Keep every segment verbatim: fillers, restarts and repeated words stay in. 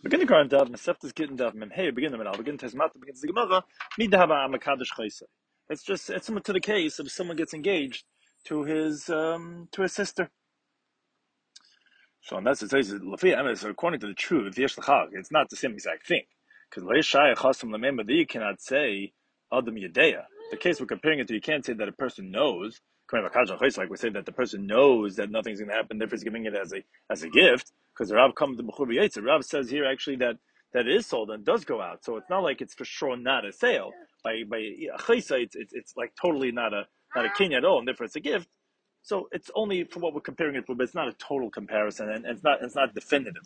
Begin the Quran Dav, Meseftas Gittin Dav, Mem Hey, begin the Menal, begin Tezmat, begin the Gemara, Midahaba Amakadosh Chayse. It's just, it's similar to the case of someone gets engaged to his, um, to his sister. So, and that's it says, according to the truth, Yesh L'chag, it's not the same exact thing. Because Leishaya Chasam Lamemba, you cannot say Adam Yadeya. The case we're comparing it to, you can't say that a person knows, like we say that the person knows that nothing's going to happen, therefore he's giving it as a as a gift, because the Rav comes to B'chur B'yetzer. Rav says here actually that, that it is sold and does go out. So it's not like it's for sure not a sale. By by Chaysa, it's, it's it's like totally not a not a kinyan at all, and therefore it's a gift. So it's only for what we're comparing it for, but it's not a total comparison, and it's not it's not definitive.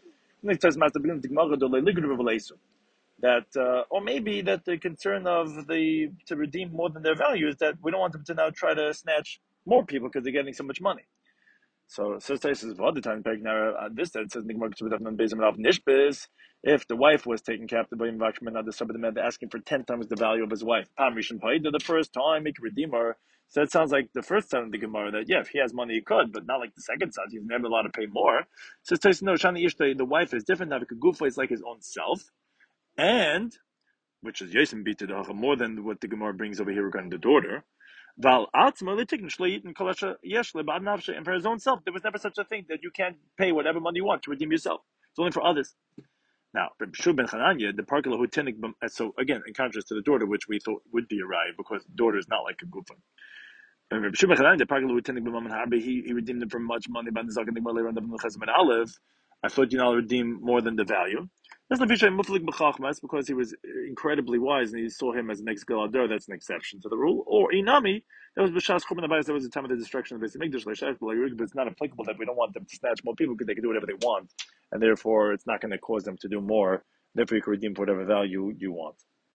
That uh, or maybe that the concern of the to redeem more than their value is that we don't want them to now try to snatch more people because they're getting so much money. So, so it says, well, the time now this that says if the wife was taken captive by Invachman, the sub of the man asking for ten times the value of his wife. The first time he could redeem her. So it sounds like the first time of the Gemara that yeah, if he has money he could, but not like the second time. He's never allowed to pay more. So it says no, Shani Ishta, the wife is different. Now Gufa is like his own self, and which is Yasim beat to more than what the Gemara brings over here regarding the daughter. Val and for his own self, there was never such a thing that you can't pay whatever money you want to redeem yourself. It's only for others. Now, Shub ben Chananya, the Parkala who tinnik, so again, in contrast to the daughter, which we thought would be a raya, because the daughter is not like a gufa. And Shub ben Chananya, the Parkala who tinnik b'mam harbe, he he redeemed them for much money. But the Zaken Gemara later on the Chesed ben Aleph, I thought you know redeem more than the value. That's not because he was incredibly wise and he saw him as an ex galador. That's an exception to the rule. Or Inami, that was B'shas Churban Abayis. That was the time of the destruction of the Beis Hamikdash. But it's not applicable that we don't want them to snatch more people because they can do whatever they want, and therefore it's not going to cause them to do more. Therefore, you can redeem for whatever value you want.